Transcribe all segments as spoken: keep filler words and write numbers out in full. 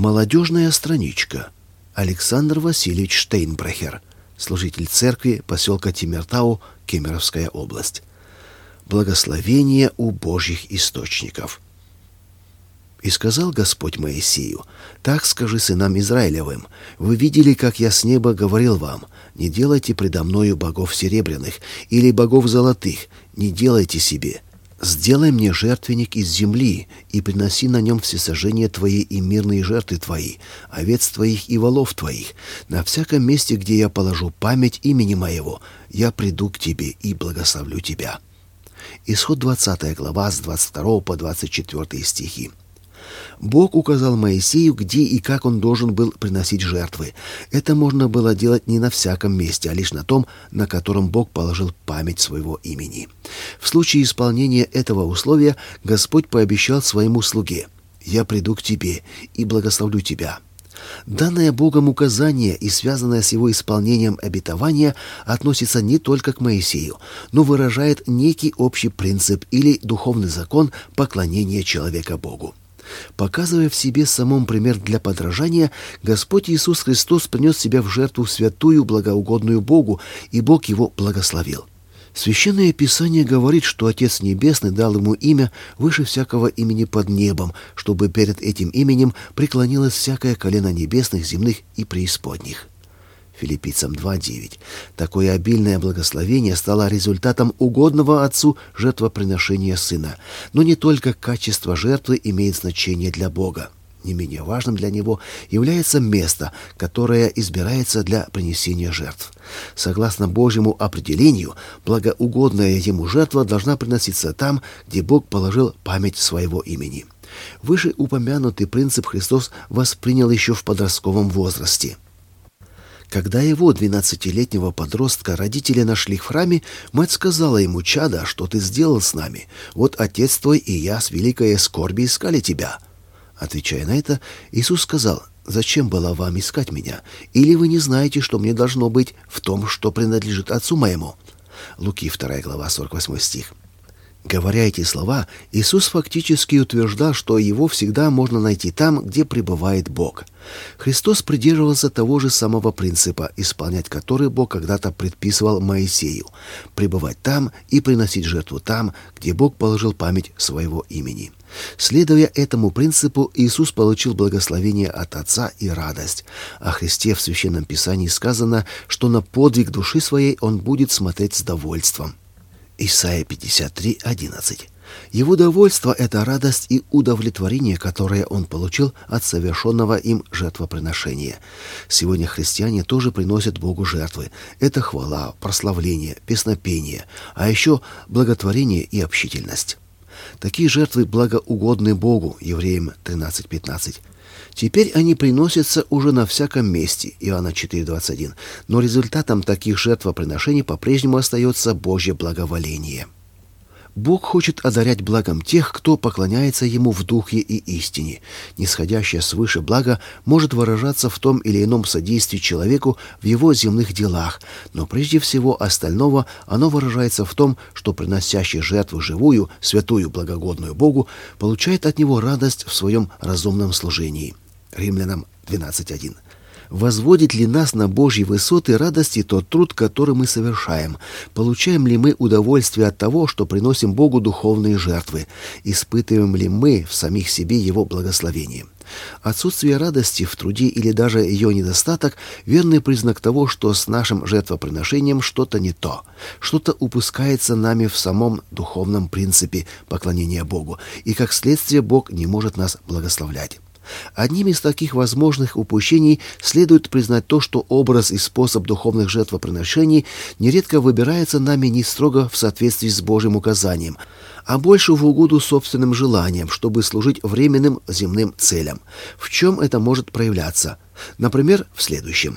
Молодежная страничка. Александр Васильевич Штейнбрехер, служитель церкви поселка Тимиртау, Кемеровская область. Благословение у Божьих источников. «И сказал Господь Моисею: так скажи сынам Израилевым: вы видели, как я с неба говорил вам: не делайте предо мною богов серебряных или богов золотых, не делайте себе. Сделай мне жертвенник из земли, и приноси на нем всесожжения твои и мирные жертвы твои, овец твоих и волов твоих. На всяком месте, где я положу память имени моего, я приду к тебе и благословлю тебя». Исход двадцатая глава с двадцать второго по двадцать четвёртый стихи. Бог указал Моисею, где и как он должен был приносить жертвы. Это можно было делать не на всяком месте, а лишь на том, на котором Бог положил память своего имени. В случае исполнения этого условия Господь пообещал своему слуге: «Я приду к тебе и благословлю тебя». Данное Богом указание и связанное с его исполнением обетование относится не только к Моисею, но выражает некий общий принцип или духовный закон поклонения человека Богу. Показывая в себе самом пример для подражания, Господь Иисус Христос принес себя в жертву святую, благоугодную Богу, и Бог его благословил. Священное Писание говорит, что Отец Небесный дал ему имя выше всякого имени под небом, чтобы перед этим именем преклонилось всякое колено небесных, земных и преисподних. Филиппийцам два девять. Такое обильное благословение стало результатом угодного Отцу жертвоприношения Сына. Но не только качество жертвы имеет значение для Бога. Не менее важным для Него является место, которое избирается для принесения жертв. Согласно Божьему определению, благоугодная Ему жертва должна приноситься там, где Бог положил память своего имени. Вышеупомянутый принцип Христос воспринял еще в подростковом возрасте. Когда его, двенадцатилетнего подростка, родители нашли в храме, мать сказала ему: «Чадо, что ты сделал с нами? Вот отец твой и я с великой скорби искали тебя». Отвечая на это, Иисус сказал: «Зачем было вам искать меня? Или вы не знаете, что мне должно быть в том, что принадлежит отцу моему?» Луки вторая глава, сорок восьмой стих. Говоря эти слова, Иисус фактически утверждал, что его всегда можно найти там, где пребывает Бог. Христос придерживался того же самого принципа, исполнять который Бог когда-то предписывал Моисею – пребывать там и приносить жертву там, где Бог положил память своего имени. Следуя этому принципу, Иисус получил благословение от Отца и радость. О Христе в Священном Писании сказано, что на подвиг души своей Он будет смотреть с довольством. Исайя пятьдесят три одиннадцать. Его довольство – это радость и удовлетворение, которое он получил от совершенного им жертвоприношения. Сегодня христиане тоже приносят Богу жертвы. Это хвала, прославление, песнопение, а еще благотворение и общительность. Такие жертвы благоугодны Богу, Евреям тринадцать пятнадцать. Теперь они приносятся уже на всяком месте, Иоанна четыре двадцать один, но результатом таких жертвоприношений по-прежнему остается Божье благоволение. Бог хочет одарять благом тех, кто поклоняется Ему в духе и истине. Нисходящее свыше благо может выражаться в том или ином содействии человеку в его земных делах, но прежде всего остального оно выражается в том, что приносящий жертву живую, святую, благогодную Богу, получает от Него радость в своем разумном служении. Римлянам двенадцать один. Возводит ли нас на Божьи высоты радости тот труд, который мы совершаем? Получаем ли мы удовольствие от того, что приносим Богу духовные жертвы? Испытываем ли мы в самих себе Его благословение? Отсутствие радости в труде или даже ее недостаток – верный признак того, что с нашим жертвоприношением что-то не то. Что-то упускается нами в самом духовном принципе поклонения Богу, и как следствие Бог не может нас благословлять. Одним из таких возможных упущений следует признать то, что образ и способ духовных жертвоприношений нередко выбирается нами не строго в соответствии с Божьим указанием, а больше в угоду собственным желаниям, чтобы служить временным земным целям. В чем это может проявляться? Например, в следующем.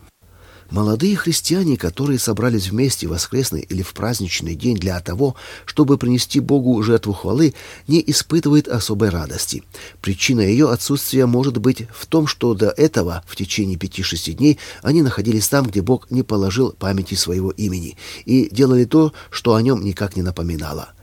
Молодые христиане, которые собрались вместе в воскресный или в праздничный день для того, чтобы принести Богу жертву хвалы, не испытывают особой радости. Причина ее отсутствия может быть в том, что до этого, в течение пяти-шести дней, они находились там, где Бог не положил памяти своего имени, и делали то, что о нем никак не напоминало.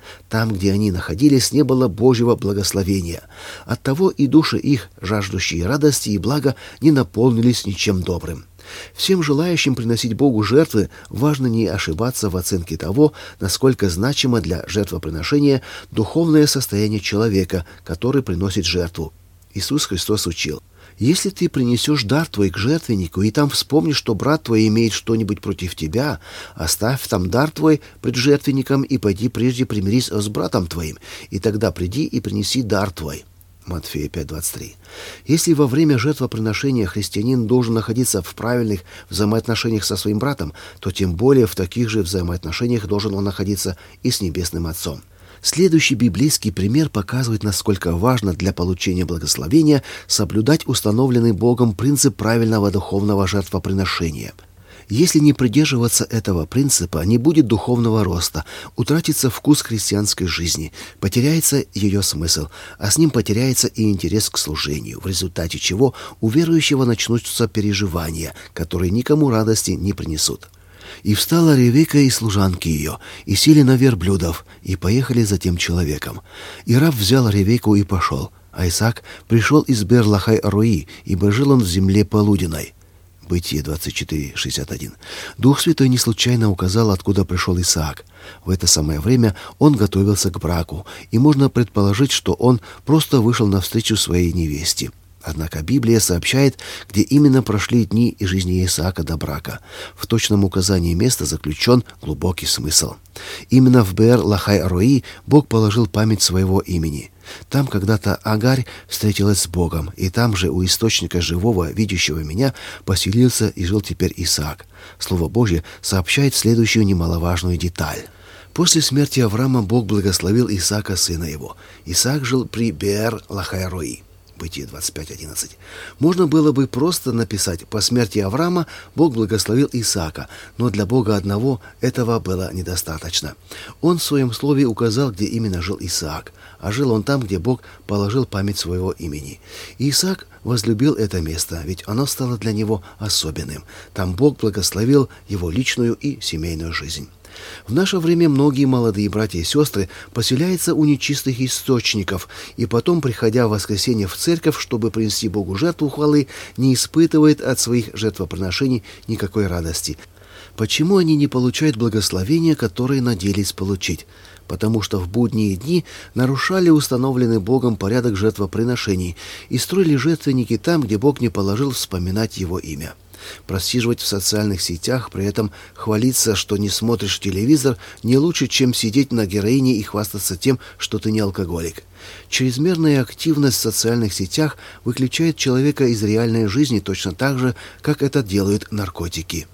Там, где они находились, не было Божьего благословения. Оттого и души их, жаждущие радости и блага, не наполнились ничем добрым. Всем желающим приносить Богу жертвы важно не ошибаться в оценке того, насколько значимо для жертвоприношения духовное состояние человека, который приносит жертву. Иисус Христос учил: «Если ты принесешь дар твой к жертвеннику, и там вспомнишь, что брат твой имеет что-нибудь против тебя, оставь там дар твой пред жертвенником и пойди прежде примирись с братом твоим, и тогда приди и принеси дар твой». Матфея пять двадцать три. Если во время жертвоприношения христианин должен находиться в правильных взаимоотношениях со своим братом, то тем более в таких же взаимоотношениях должен он находиться и с Небесным Отцом. Следующий библейский пример показывает, насколько важно для получения благословения соблюдать установленный Богом принцип правильного духовного жертвоприношения. Если не придерживаться этого принципа, не будет духовного роста, утратится вкус христианской жизни, потеряется ее смысл, а с ним потеряется и интерес к служению, в результате чего у верующего начнутся переживания, которые никому радости не принесут. «И встала Ревека и служанки ее, и сели на верблюдов, и поехали за тем человеком. И раб взял Ревеку и пошел, а Исаак пришел из Бер-Лахай-Руи, ибо жил он в земле полуденной». Бытие двадцать четыре шестьдесят один. Дух Святой не случайно указал, откуда пришел Исаак. В это самое время он готовился к браку, и можно предположить, что он просто вышел навстречу своей невесте. Однако Библия сообщает, где именно прошли дни и жизни Исаака до брака. В точном указании места заключен глубокий смысл. Именно в Бер-Лахай-Руи Бог положил память своего имени. Там когда-то Агарь встретилась с Богом, и там же у источника живого, видящего меня, поселился и жил теперь Исаак. Слово Божье сообщает следующую немаловажную деталь. После смерти Авраама Бог благословил Исаака, сына его. Исаак жил при Бер-Лахай-Руи. Бытие двадцать пять одиннадцать. Можно было бы просто написать: по смерти Авраама Бог благословил Исаака, но для Бога одного этого было недостаточно. Он в своем слове указал, где именно жил Исаак, а жил он там, где Бог положил память своего имени. И Исаак возлюбил это место, ведь оно стало для него особенным. Там Бог благословил его личную и семейную жизнь. В наше время многие молодые братья и сестры поселяются у нечистых источников, и потом, приходя в воскресенье в церковь, чтобы принести Богу жертву хвалы, не испытывают от своих жертвоприношений никакой радости. Почему они не получают благословения, которые надеялись получить? Потому что в будние дни нарушали установленный Богом порядок жертвоприношений и строили жертвенники там, где Бог не положил вспоминать Его имя. Просиживать в социальных сетях, при этом хвалиться, что не смотришь телевизор, не лучше, чем сидеть на героине и хвастаться тем, что ты не алкоголик. Чрезмерная активность в социальных сетях выключает человека из реальной жизни точно так же, как это делают наркотики.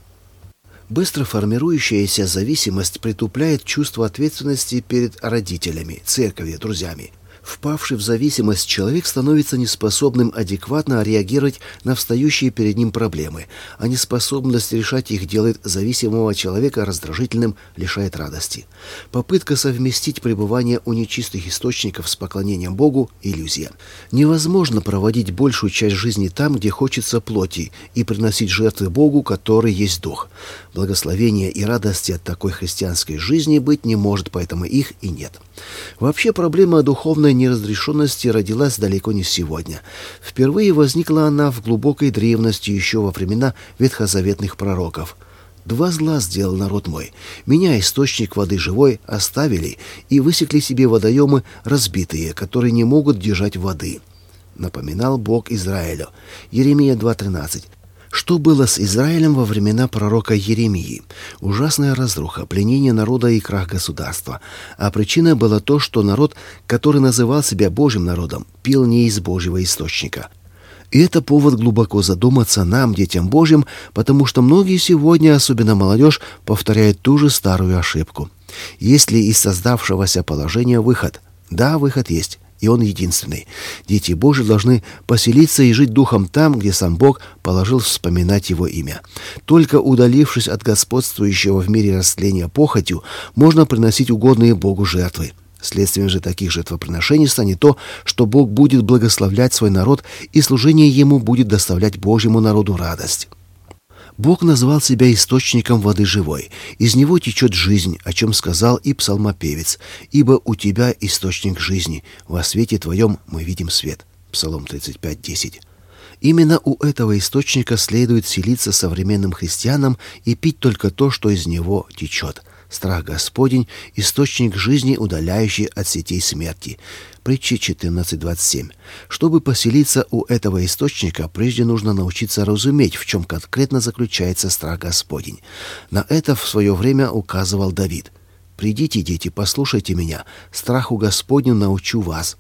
Быстро формирующаяся зависимость притупляет чувство ответственности перед родителями, церковью, друзьями. Впавший в зависимость человек становится неспособным адекватно реагировать на встающие перед ним проблемы, а неспособность решать их делает зависимого человека раздражительным, лишает радости. Попытка совместить пребывание у нечистых источников с поклонением Богу – иллюзия. Невозможно проводить большую часть жизни там, где хочется плоти, и приносить жертвы Богу, который есть Дух. Благословения и радости от такой христианской жизни быть не может, поэтому их и нет. Вообще проблема духовной неразрешенности родилась далеко не сегодня. Впервые возникла она в глубокой древности, еще во времена ветхозаветных пророков. «Два зла сделал народ мой. Меня, источник воды живой, оставили и высекли себе водоемы разбитые, которые не могут держать воды», напоминал Бог Израилю. Еремия два тринадцать. Что было с Израилем во времена пророка Еремии? Ужасная разруха, пленение народа и крах государства. А причиной было то, что народ, который называл себя Божьим народом, пил не из Божьего источника. И это повод глубоко задуматься нам, детям Божьим, потому что многие сегодня, особенно молодежь, повторяют ту же старую ошибку. Есть ли из создавшегося положения выход? Да, выход есть. И он единственный. Дети Божьи должны поселиться и жить духом там, где сам Бог положил вспоминать Его имя. Только удалившись от господствующего в мире растления похотью, можно приносить угодные Богу жертвы. Следствием же таких жертвоприношений станет то, что Бог будет благословлять свой народ, и служение Ему будет доставлять Божьему народу радость. Бог назвал себя источником воды живой. Из него течет жизнь, о чем сказал и псалмопевец. «Ибо у тебя источник жизни, во свете твоем мы видим свет». Псалом тридцать пять, десять. Именно у этого источника следует селиться современным христианам и пить только то, что из него течет. Страх Господень – источник жизни, удаляющий от сетей смерти. Притчи четырнадцать, двадцать семь. Чтобы поселиться у этого источника, прежде нужно научиться разуметь, в чем конкретно заключается страх Господень. На это в свое время указывал Давид. «Придите, дети, послушайте меня, страху Господню научу вас».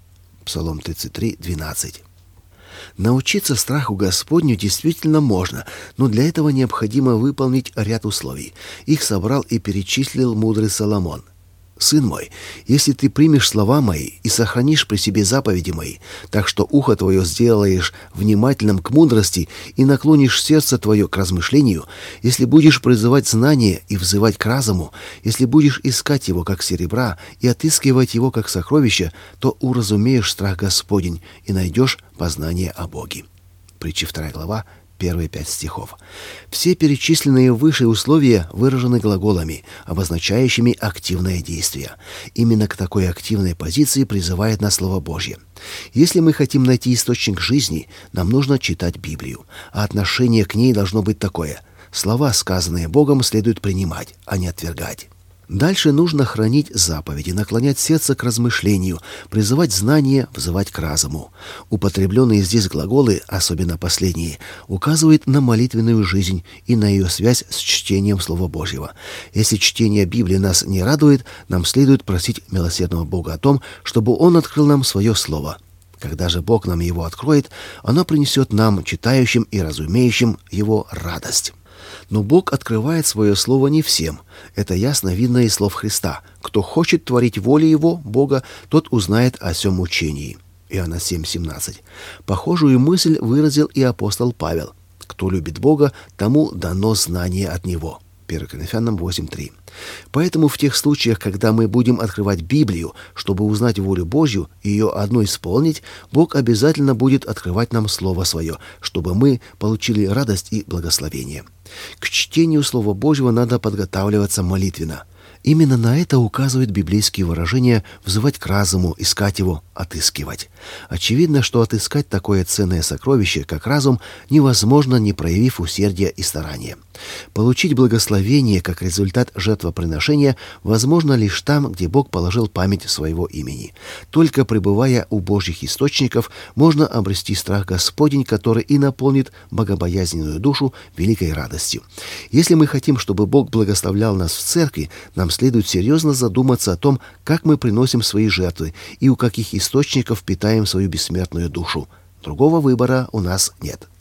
Псалом тридцать три, двенадцать. Научиться страху Господню действительно можно, но для этого необходимо выполнить ряд условий. Их собрал и перечислил мудрый Соломон. «Сын мой, если ты примешь слова мои и сохранишь при себе заповеди мои, так что ухо твое сделаешь внимательным к мудрости и наклонишь сердце твое к размышлению, если будешь призывать знание и взывать к разуму, если будешь искать его как серебра и отыскивать его как сокровище, то уразумеешь страх Господень и найдешь познание о Боге». Притчи вторая глава, первые пять стихов. Все перечисленные выше условия выражены глаголами, обозначающими активное действие. Именно к такой активной позиции призывает нас Слово Божье. Если мы хотим найти источник жизни, нам нужно читать Библию, а отношение к ней должно быть такое: слова, сказанные Богом, следует принимать, а не отвергать. Дальше нужно хранить заповеди, наклонять сердце к размышлению, призывать знание, взывать к разуму. Употребленные здесь глаголы, особенно последние, указывают на молитвенную жизнь и на ее связь с чтением Слова Божьего. Если чтение Библии нас не радует, нам следует просить милосердного Бога о том, чтобы Он открыл нам свое Слово. Когда же Бог нам его откроет, оно принесет нам, читающим и разумеющим его, радость. Но Бог открывает свое слово не всем. Это ясно видно из слов Христа. «Кто хочет творить волю Его, Бога, тот узнает о сем учении». Иоанна семь, семнадцать. Похожую мысль выразил и апостол Павел. «Кто любит Бога, тому дано знание от Него». первое Коринфянам восемь, три. Поэтому в тех случаях, когда мы будем открывать Библию, чтобы узнать волю Божью и ее одну исполнить, Бог обязательно будет открывать нам Слово Свое, чтобы мы получили радость и благословение. К чтению Слова Божьего надо подготавливаться молитвенно. Именно на это указывают библейские выражения «взывать к разуму», «искать его», «отыскивать». Очевидно, что отыскать такое ценное сокровище, как разум, невозможно, не проявив усердия и старания. Получить благословение как результат жертвоприношения возможно лишь там, где Бог положил память своего имени. Только пребывая у Божьих источников, можно обрести страх Господень, который и наполнит богобоязненную душу великой радостью. Если мы хотим, чтобы Бог благословлял нас в церкви, нам следует серьезно задуматься о том, как мы приносим свои жертвы и у каких источников питаем свою бессмертную душу. Другого выбора у нас нет.